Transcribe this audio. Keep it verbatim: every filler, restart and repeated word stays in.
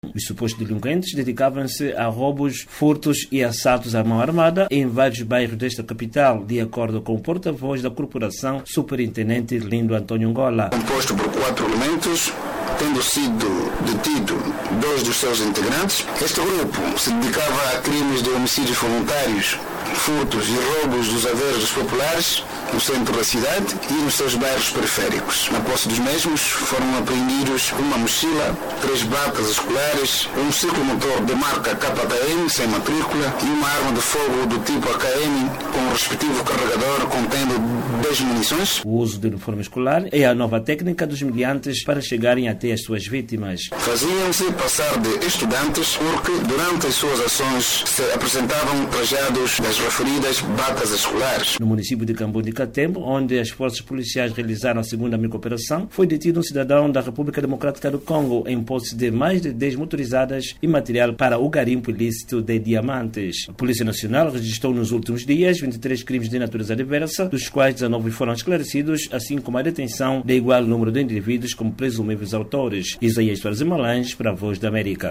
Os supostos delinquentes dedicavam-se a roubos, furtos e assaltos à mão armada em vários bairros desta capital, de acordo com o porta-voz da corporação, Superintendente Lindo Antônio Ngola. Composto por quatro elementos, tendo sido detido dois dos seus integrantes, este grupo se dedicava a crimes de homicídios voluntários, furtos e roubos dos haveres dos populares no centro da cidade e nos seus bairros periféricos. Na posse dos mesmos foram apreendidos uma mochila, três batas escolares, um ciclomotor de marca K T M sem matrícula e uma arma de fogo do tipo A K M com o respectivo carregador contendo dez munições. O uso do uniforme escolar é a nova técnica dos miliantes para chegarem até as suas vítimas. Faziam-se passar de estudantes porque durante as suas ações se apresentavam trajados das referidas batas escolares. No município de Cambu de Catembo, onde as forças policiais realizaram a segunda microoperação, foi detido um cidadão da República Democrática do Congo em posse de mais de dez motorizadas e material para o garimpo ilícito de diamantes. A Polícia Nacional registrou nos últimos dias vinte e três crimes de natureza diversa, dos quais dezenove foram esclarecidos, assim como a detenção de igual número de indivíduos como presumíveis autores. Isaías Soares Malange para a Voz da América.